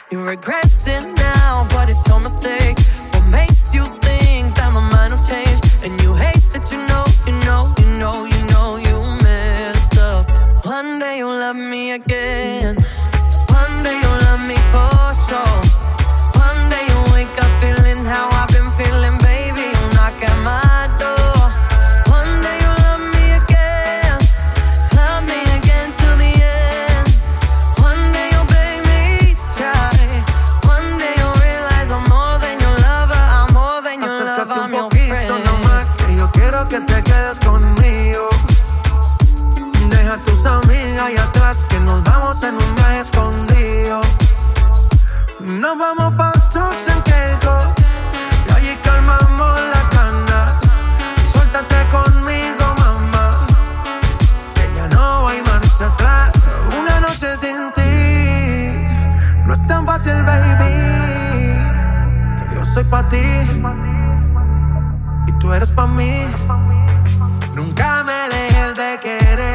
You regret it now, but it's your mistake. What makes you think that my mind will change? And you hate that you messed up. One day you'll love me again. One day you'll love me for sure. One day you'll wake up feeling how I've been feeling, baby. You'll knock at my door. One day you'll love me again. Love me again till the end. One day you'll beg me to try. One day you'll realize I'm more than your lover. I'm more than your lover, I'm your friend. Nomás que yo quiero que te quedes conmigo. Deja tus amigas ahí atrás, que nos vamos en un viaje escondido. Nos vamos pa' trucks en Caicos y allí calmamos las ganas. Suéltate conmigo, mamá, que ya no hay marcha atrás. Una noche sin ti no es tan fácil, baby, que yo soy pa' ti y tú eres pa' mí.